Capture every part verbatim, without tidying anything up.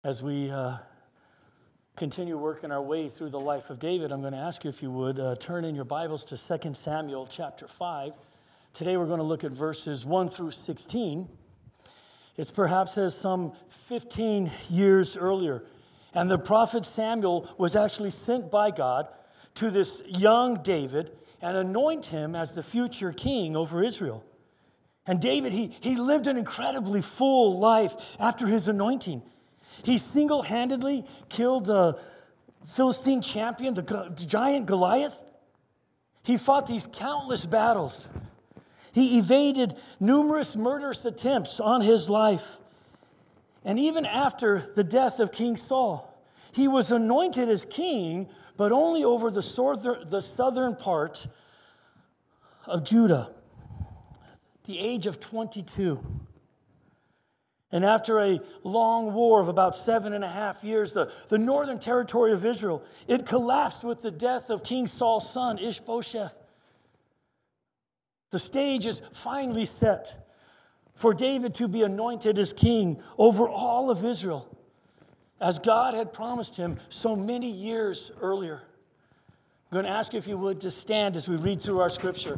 As we uh, continue working our way through the life of David, I'm going to ask you if you would uh, turn in your Bibles to Second Samuel chapter five. Today we're going to look at verses one through sixteen. It's perhaps as some fifteen years earlier. And the prophet Samuel was actually sent by God to this young David and anoint him as the future king over Israel. And David, he, he lived an incredibly full life after his anointing. He single-handedly killed the Philistine champion, the giant Goliath. He fought these countless battles. He evaded numerous murderous attempts on his life. And even after the death of King Saul, he was anointed as king, but only over the southern, the southern part of Judah, at the age of twenty-two. And after a long war of about seven and a half years, the, the northern territory of Israel, it collapsed with the death of King Saul's son, Ishbosheth. The stage is finally set for David to be anointed as king over all of Israel, as God had promised him so many years earlier. I'm going to ask you if you would to stand as we read through our scripture.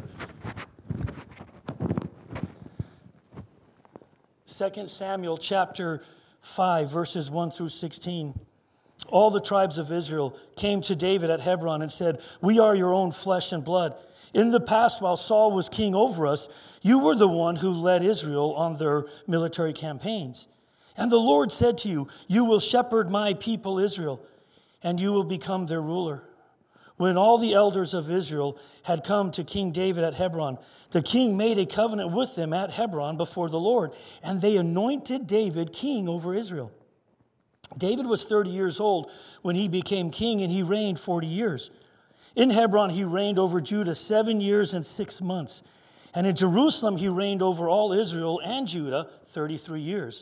Second Samuel chapter five, verses one through sixteen. All the tribes of Israel came to David at Hebron and said, "We are your own flesh and blood. In the past, while Saul was king over us, you were the one who led Israel on their military campaigns. And the Lord said to you, 'You will shepherd my people Israel, and you will become their ruler.'" When all the elders of Israel had come to King David at Hebron, the king made a covenant with them at Hebron before the Lord, and they anointed David king over Israel. David was thirty years old when he became king, and he reigned forty years. In Hebron, he reigned over Judah seven years and six months. And in Jerusalem, he reigned over all Israel and Judah thirty-three years.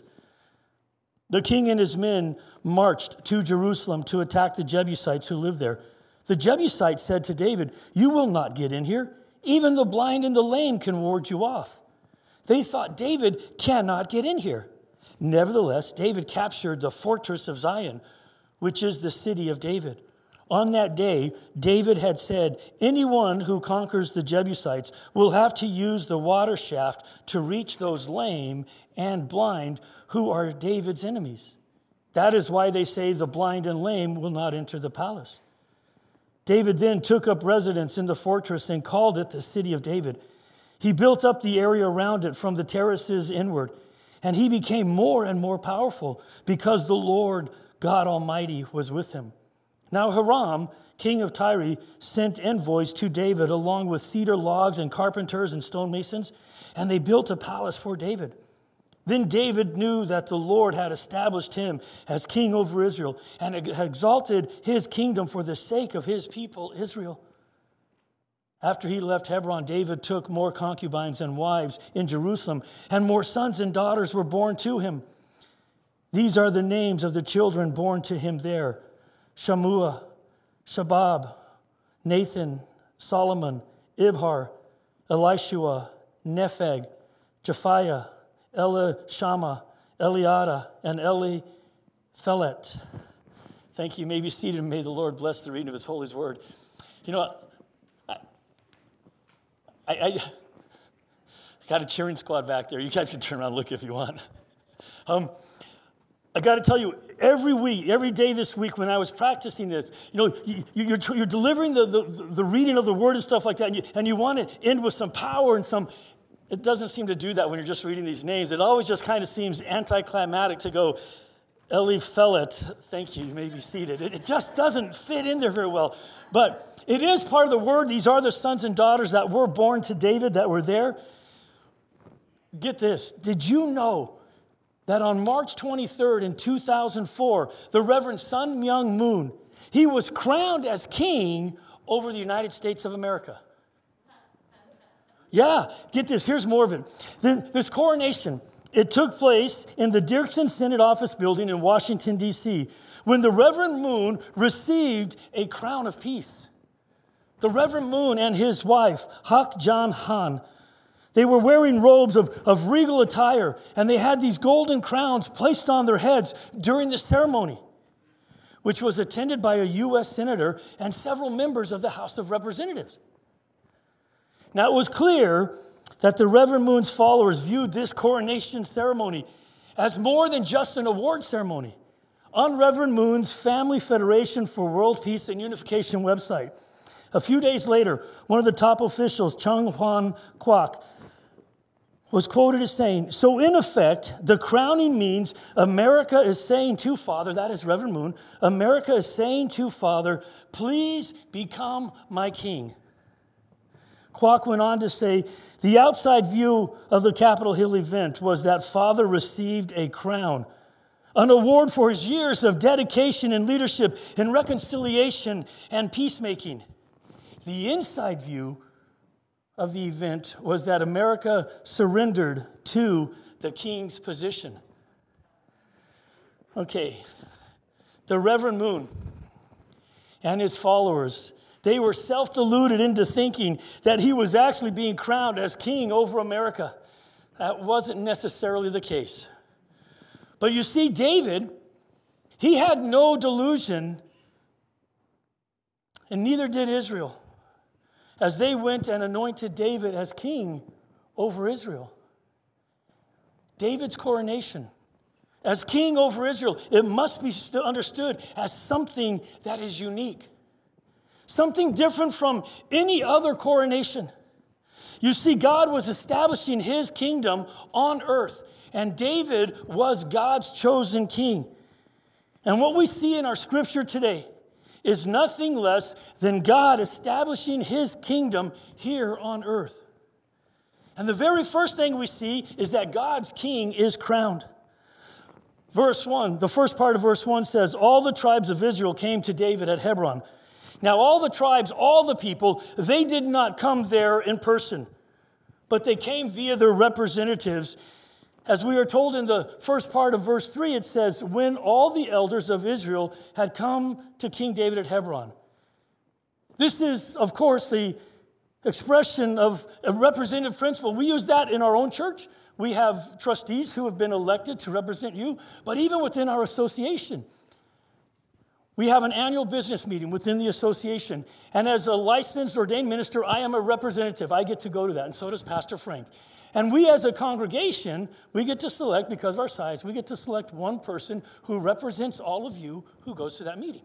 The king and his men marched to Jerusalem to attack the Jebusites who lived there. The Jebusites said to David, "You will not get in here. Even the blind and the lame can ward you off." They thought, "David cannot get in here." Nevertheless, David captured the fortress of Zion, which is the city of David. On that day, David had said, "Anyone who conquers the Jebusites will have to use the water shaft to reach those lame and blind who are David's enemies. That is why they say the blind and lame will not enter the palace." David then took up residence in the fortress and called it the City of David. He built up the area around it from the terraces inward, and he became more and more powerful because the Lord God Almighty was with him. Now Hiram, king of Tyre, sent envoys to David along with cedar logs and carpenters and stonemasons, and they built a palace for David. Then David knew that the Lord had established him as king over Israel and had exalted his kingdom for the sake of his people, Israel. After he left Hebron, David took more concubines and wives in Jerusalem, and more sons and daughters were born to him. These are the names of the children born to him there: Shammua, Shabab, Nathan, Solomon, Ibhar, Elishua, Nepheg, Japhiah, Elishama, Eliada, and Eliphelet. Thank you. You may be seated, and may the Lord bless the reading of his holy word. You know what? I, I, I got a cheering squad back there. You guys can turn around and look if you want. Um, I got to tell you, every week, every day this week when I was practicing this, you know, you, you're, you're delivering the, the, the reading of the word and stuff like that, and you, and you want to end with some power and some... It doesn't seem to do that when you're just reading these names. It always just kind of seems anticlimactic to go, Eliphelet, thank you, you may be seated. It, it just doesn't fit in there very well. But it is part of the word. These are the sons and daughters that were born to David that were there. Get this. Did you know that on March twenty-third in two thousand four, the Reverend Sun Myung Moon, he was crowned as king over the United States of America? Yeah, get this. Here's more of it. This coronation, it took place in the Dirksen Senate Office Building in Washington, D C, when the Reverend Moon received a crown of peace. The Reverend Moon and his wife, Hak Jan Han, They were wearing robes of, of regal attire, and they had these golden crowns placed on their heads during the ceremony, which was attended by a U S senator and several members of the House of Representatives. Now, it was clear that the Reverend Moon's followers viewed this coronation ceremony as more than just an award ceremony. On Reverend Moon's Family Federation for World Peace and Unification website, a few days later, one of the top officials, Chung Hwan Kwok, was quoted as saying, "So in effect, the crowning means America is saying to Father," that is Reverend Moon, "America is saying to Father, please become my king." Kwok went on to say, "The outside view of the Capitol Hill event was that Father received a crown, an award for his years of dedication and leadership in reconciliation and peacemaking. The inside view of the event was that America surrendered to the king's position." Okay, the Reverend Moon and his followers, they were self-deluded into thinking that he was actually being crowned as king over America. That wasn't necessarily the case. But you see, David, he had no delusion, and neither did Israel, as they went and anointed David as king over Israel. David's coronation as king over Israel, it must be understood as something that is unique, something different from any other coronation. You see, God was establishing his kingdom on earth, and David was God's chosen king. And what we see in our scripture today is nothing less than God establishing his kingdom here on earth. And the very first thing we see is that God's king is crowned. Verse one, the first part of verse one says, "All the tribes of Israel came to David at Hebron." Now, all the tribes, all the people, they did not come there in person, but they came via their representatives. As we are told in the first part of verse three, it says, "When all the elders of Israel had come to King David at Hebron." This is, of course, the expression of a representative principle. We use that in our own church. We have trustees who have been elected to represent you, but even within our association, we have an annual business meeting within the association. And as a licensed ordained minister, I am a representative. I get to go to that, and so does Pastor Frank. And we as a congregation, we get to select, because of our size, we get to select one person who represents all of you who goes to that meeting.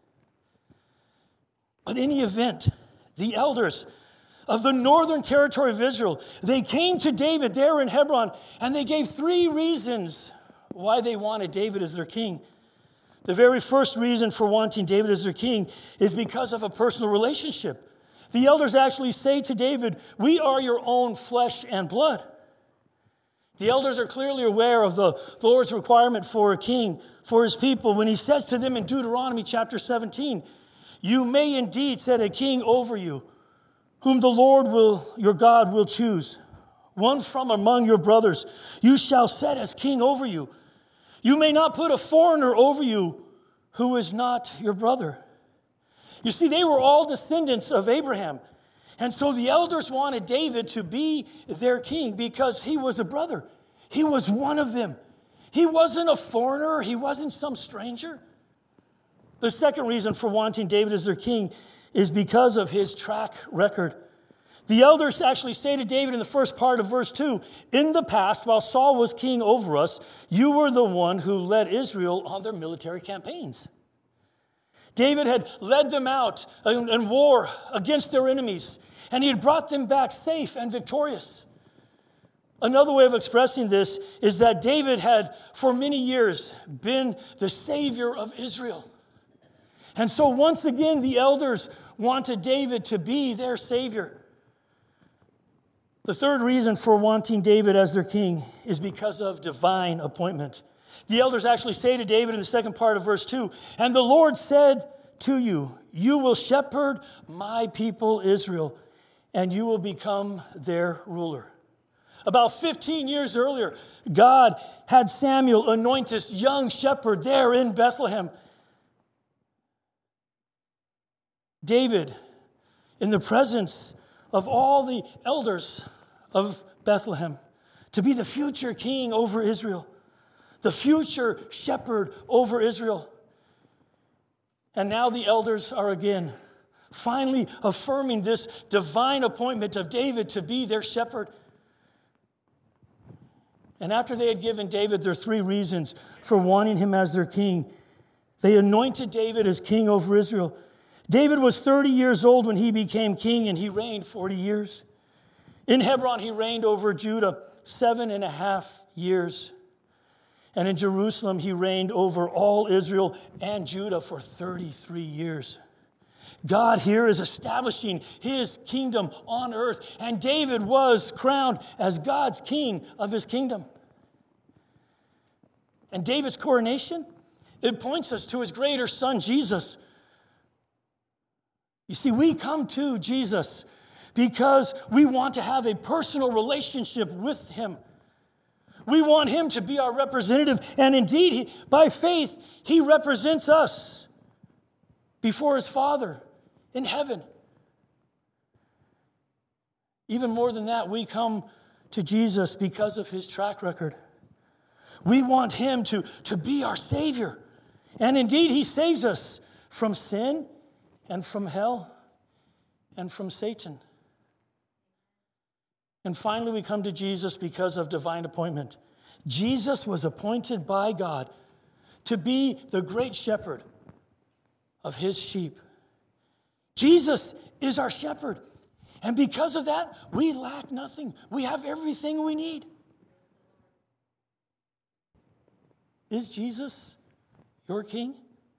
But in any event, the elders of the northern territory of Israel, they came to David there in Hebron, and they gave three reasons why they wanted David as their king. The very first reason for wanting David as their king is because of a personal relationship. The elders actually say to David, "We are your own flesh and blood." The elders are clearly aware of the Lord's requirement for a king for his people when he says to them in Deuteronomy chapter seventeen, "You may indeed set a king over you, whom the Lord will, your God will choose, one from among your brothers. You shall set as king over you. You may not put a foreigner over you who is not your brother." You see, they were all descendants of Abraham. And so the elders wanted David to be their king because he was a brother. He was one of them. He wasn't a foreigner. He wasn't some stranger. The second reason for wanting David as their king is because of his track record. The elders actually say to David in the first part of verse two, "In the past, while Saul was king over us, you were the one who led Israel on their military campaigns." David had led them out in war against their enemies, and he had brought them back safe and victorious. Another way of expressing this is that David had, for many years, been the savior of Israel. And so once again, the elders wanted David to be their savior. The third reason for wanting David as their king is because of divine appointment. The elders actually say to David in the second part of verse two, "And the Lord said to you, you will shepherd my people Israel, and you will become their ruler." About fifteen years earlier, God had Samuel anoint this young shepherd there in Bethlehem. David, in the presence of all the elders of Bethlehem to be the future king over Israel, the future shepherd over Israel. And now the elders are again finally affirming this divine appointment of David to be their shepherd. And after they had given David their three reasons for wanting him as their king, they anointed David as king over Israel. David was thirty years old when he became king, and he reigned forty years. In Hebron, he reigned over Judah seven and a half years. And in Jerusalem, he reigned over all Israel and Judah for thirty-three years. God here is establishing his kingdom on earth, and David was crowned as God's king of his kingdom. And David's coronation, it points us to his greater son, Jesus. You see, we come to Jesus because we want to have a personal relationship with him. We want him to be our representative, and indeed, he, by faith, he represents us before his Father in heaven. Even more than that, we come to Jesus because of his track record. We want him to, to be our Savior. And indeed, he saves us from sin and from hell and from Satan. And finally, we come to Jesus because of divine appointment. Jesus was appointed by God to be the great shepherd of his sheep. Jesus is our shepherd. And because of that, we lack nothing. We have everything we need. Is Jesus your king?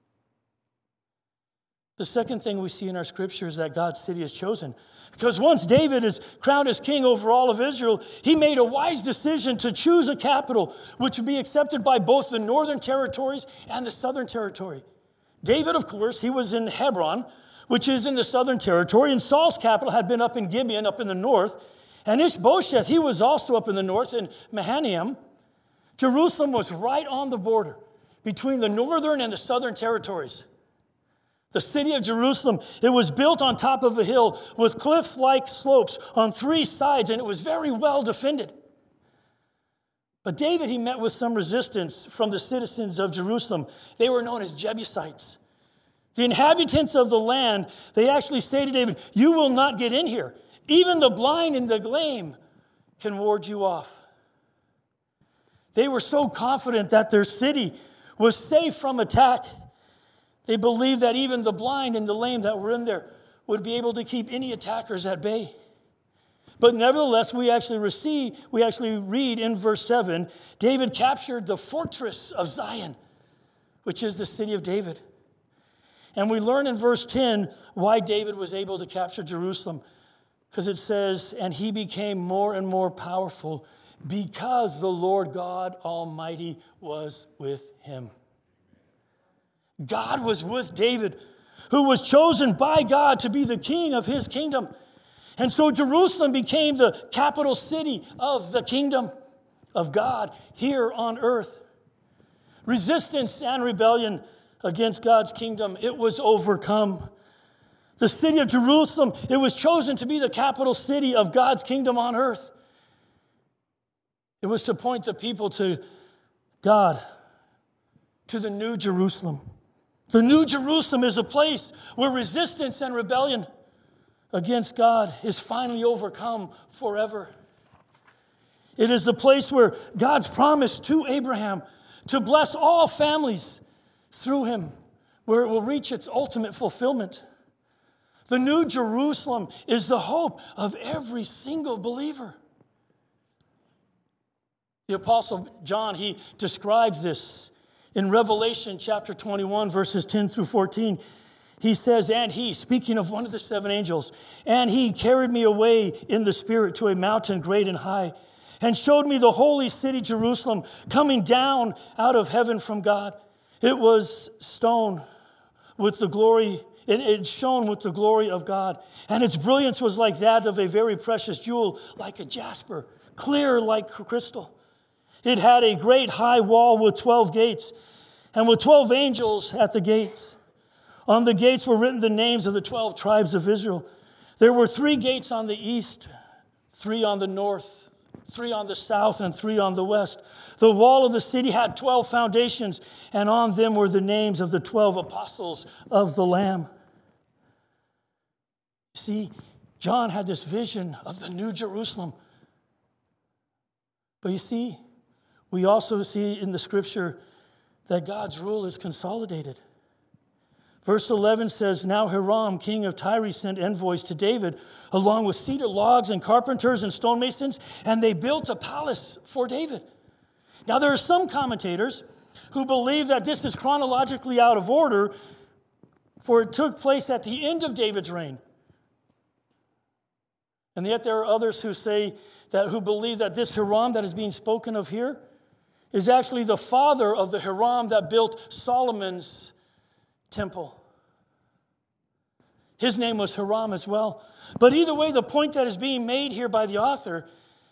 The second thing we see in our scripture is that God's city is chosen. Because once David is crowned as king over all of Israel, he made a wise decision to choose a capital which would be accepted by both the northern territories and the southern territory. David, of course, he was in Hebron, which is in the southern territory, and Saul's capital had been up in Gibeon, up in the north. And Ishbosheth, he was also up in the north in Mahanaim. Jerusalem was right on the border between the northern and the southern territories. The city of Jerusalem, it was built on top of a hill with cliff-like slopes on three sides, and it was very well defended. But David, he met with some resistance from the citizens of Jerusalem. They were known as Jebusites. The inhabitants of the land, they actually say to David, "You will not get in here. Even the blind and the lame can ward you off." They were so confident that their city was safe from attack. They believed that even the blind and the lame that were in there would be able to keep any attackers at bay. But nevertheless, we actually receive, we actually read in verse seven, David captured the fortress of Zion, which is the city of David. And we learn in verse ten why David was able to capture Jerusalem. Because it says, and he became more and more powerful because the Lord God Almighty was with him. God was with David, who was chosen by God to be the king of his kingdom. And so Jerusalem became the capital city of the kingdom of God here on earth. Resistance and rebellion against God's kingdom, it was overcome. The city of Jerusalem, it was chosen to be the capital city of God's kingdom on earth. It was to point the people to God, to the new Jerusalem. The new Jerusalem is a place where resistance and rebellion against God is finally overcome forever. It is the place where God's promise to Abraham to bless all families through him, where it will reach its ultimate fulfillment. The new Jerusalem is the hope of every single believer. The Apostle John, he describes this in Revelation chapter twenty-one, verses ten through fourteen. He says, and he, speaking of one of the seven angels, and he carried me away in the Spirit to a mountain great and high, and showed me the holy city Jerusalem coming down out of heaven from God. It was stone with the glory, it, it shone with the glory of God, and its brilliance was like that of a very precious jewel, like a jasper, clear like crystal. It had a great high wall with twelve gates, and with twelve angels at the gates. On the gates were written the names of the twelve tribes of Israel. There were three gates on the east, three on the north, three on the south and three on the west. The wall of the city had twelve foundations, and on them were the names of the twelve apostles of the Lamb. See, John had this vision of the New Jerusalem. But you see, we also see in the scripture that God's rule is consolidated. Verse eleven says, Now Hiram, king of Tyre, sent envoys to David, along with cedar logs and carpenters and stonemasons, and they built a palace for David. Now there are some commentators who believe that this is chronologically out of order, for it took place at the end of David's reign. And yet there are others who say that, who believe that this Hiram that is being spoken of here is actually the father of the Hiram that built Solomon's temple. His name was Hiram as well. But either way, the point that is being made here by the author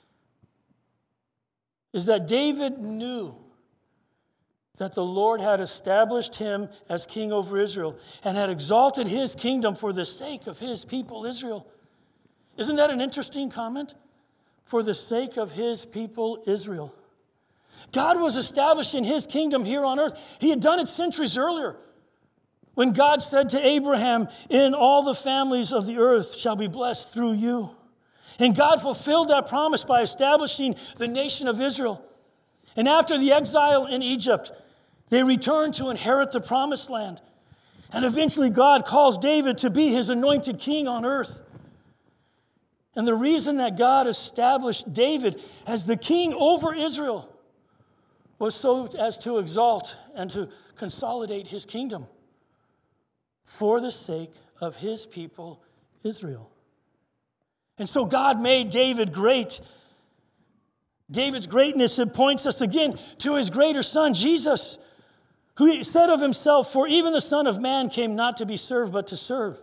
is that David knew that the Lord had established him as king over Israel and had exalted his kingdom for the sake of his people Israel. Isn't that an interesting comment? For the sake of his people Israel. God was establishing his kingdom here on earth. He had done it centuries earlier, when God said to Abraham, In all the families of the earth shall be blessed through you. And God fulfilled that promise by establishing the nation of Israel. And after the exile in Egypt, they returned to inherit the promised land. And eventually God calls David to be his anointed king on earth. And the reason that God established David as the king over Israel was so as to exalt and to consolidate his kingdom for the sake of his people, Israel. And so God made David great. David's greatness, it points us again to his greater son, Jesus, who said of himself, For even the Son of Man came not to be served, but to serve.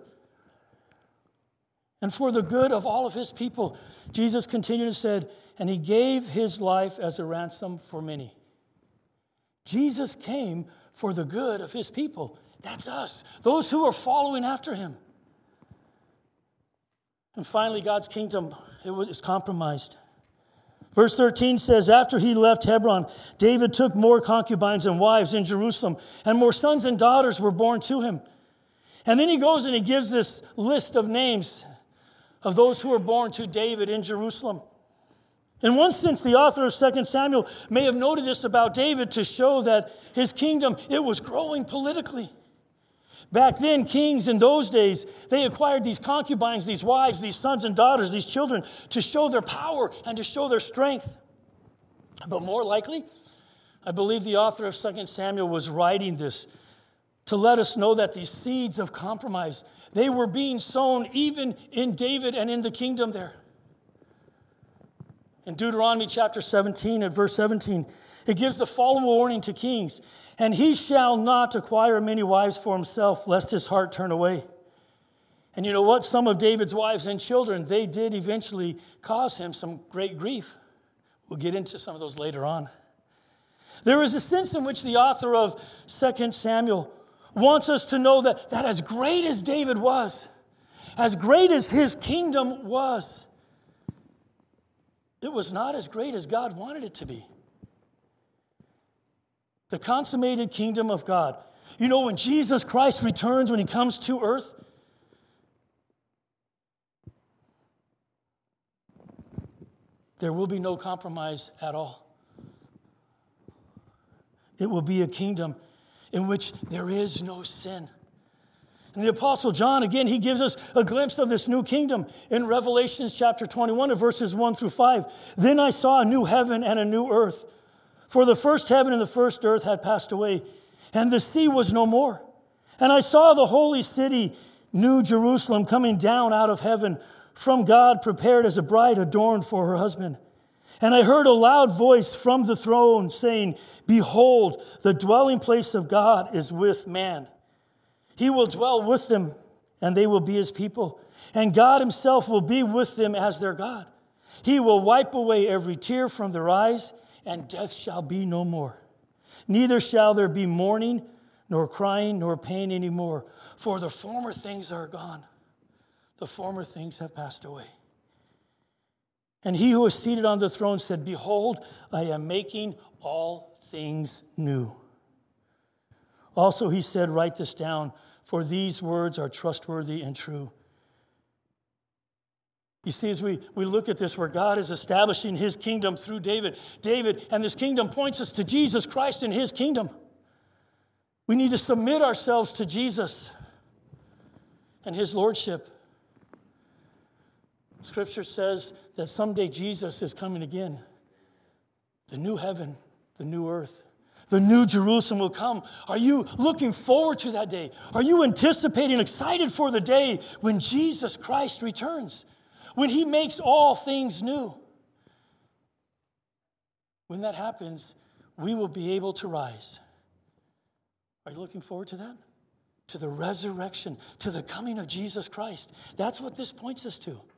And for the good of all of his people, Jesus continued and said, And he gave his life as a ransom for many. Jesus came for the good of his people. That's us, those who are following after him. And finally, God's kingdom it was, is compromised. Verse thirteen says, After he left Hebron, David took more concubines and wives in Jerusalem, and more sons and daughters were born to him. And then he goes and he gives this list of names of those who were born to David in Jerusalem. In one sense, the author of Second Samuel may have noted this about David to show that his kingdom, it was growing politically. Back then, kings in those days, they acquired these concubines, these wives, these sons and daughters, these children, to show their power and to show their strength. But more likely, I believe the author of Second Samuel was writing this to let us know that these seeds of compromise, they were being sown even in David and in the kingdom there. In Deuteronomy chapter seventeen and verse seventeen, it gives the following warning to kings. And he shall not acquire many wives for himself, lest his heart turn away. And you know what? Some of David's wives and children, they did eventually cause him some great grief. We'll get into some of those later on. There is a sense in which the author of Second Samuel wants us to know that, that as great as David was, as great as his kingdom was, it was not as great as God wanted it to be. The consummated kingdom of God. You know, when Jesus Christ returns, when he comes to earth, there will be no compromise at all. It will be a kingdom in which there is no sin. And the Apostle John, again, he gives us a glimpse of this new kingdom in Revelation chapter twenty-one, verses one through five. Then I saw a new heaven and a new earth. For the first heaven and the first earth had passed away, and the sea was no more. And I saw the holy city, New Jerusalem, coming down out of heaven from God, prepared as a bride adorned for her husband. And I heard a loud voice from the throne saying, Behold, the dwelling place of God is with man. He will dwell with them, and they will be his people. And God himself will be with them as their God. He will wipe away every tear from their eyes, and death shall be no more. Neither shall there be mourning, nor crying, nor pain anymore, for the former things are gone. The former things have passed away. And he who was seated on the throne said, behold, I am making all things new. Also he said, write this down, for these words are trustworthy and true. You see, as we, we look at this, where God is establishing his kingdom through David, David and this kingdom points us to Jesus Christ and his kingdom. We need to submit ourselves to Jesus and his lordship. Scripture says that someday Jesus is coming again. The new heaven, the new earth, the new Jerusalem will come. Are you looking forward to that day? Are you anticipating, excited for the day when Jesus Christ returns? When he makes all things new? When that happens, we will be able to rise. Are you looking forward to that? To the resurrection, to the coming of Jesus Christ. That's what this points us to.